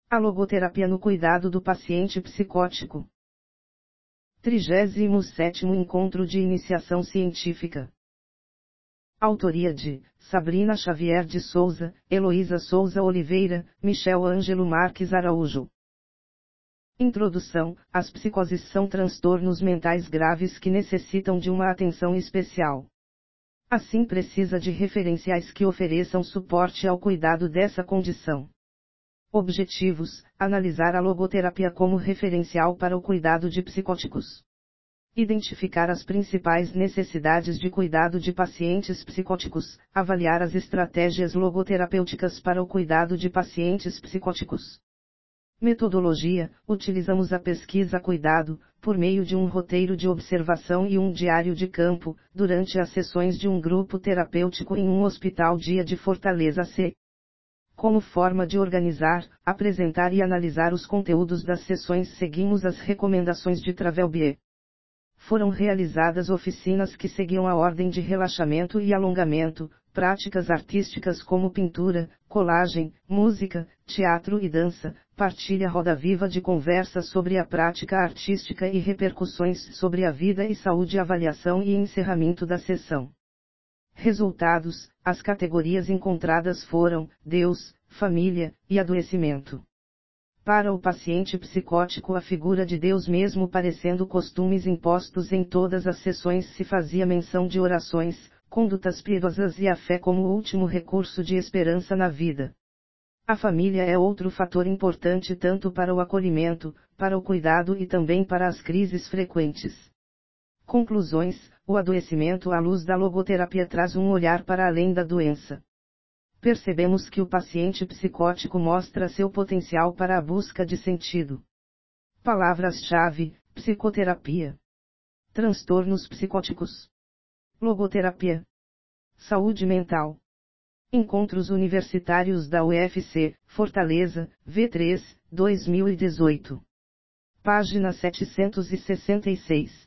A logoterapia no cuidado do paciente psicótico. 37º Encontro de Iniciação Científica. Autoria de Sabrina Xavier de Souza, Heloísa Souza Oliveira, Michel Ângelo Marques Araújo. Introdução: as psicoses são transtornos mentais graves que necessitam de uma atenção especial. Assim, precisa de referenciais que ofereçam suporte ao cuidado dessa condição. Objetivos: analisar a logoterapia como referencial para o cuidado de psicóticos. Identificar as principais necessidades de cuidado de pacientes psicóticos, avaliar as estratégias logoterapêuticas para o cuidado de pacientes psicóticos. Metodologia: utilizamos a pesquisa-cuidado, por meio de um roteiro de observação e um diário de campo, durante as sessões de um grupo terapêutico em um hospital dia de Fortaleza C. Como forma de organizar, apresentar e analisar os conteúdos das sessões, seguimos as recomendações de Travelbier. Foram realizadas oficinas que seguiam a ordem de relaxamento e alongamento, práticas artísticas como pintura, colagem, música, teatro e dança, partilha roda viva de conversas sobre a prática artística e repercussões sobre a vida e saúde, avaliação e encerramento da sessão. Resultados: as categorias encontradas foram Deus, família e adoecimento. Para o paciente psicótico, a figura de Deus, mesmo parecendo costumes impostos em todas as sessões, se fazia menção de orações, condutas piedosas e a fé como último recurso de esperança na vida. A família é outro fator importante tanto para o acolhimento, para o cuidado e também para as crises frequentes. Conclusões: o adoecimento à luz da logoterapia traz um olhar para além da doença. Percebemos que o paciente psicótico mostra seu potencial para a busca de sentido. Palavras-chave: psicoterapia, transtornos psicóticos, logoterapia, saúde mental. Encontros Universitários da UFC, Fortaleza, V3, 2018. Página 766.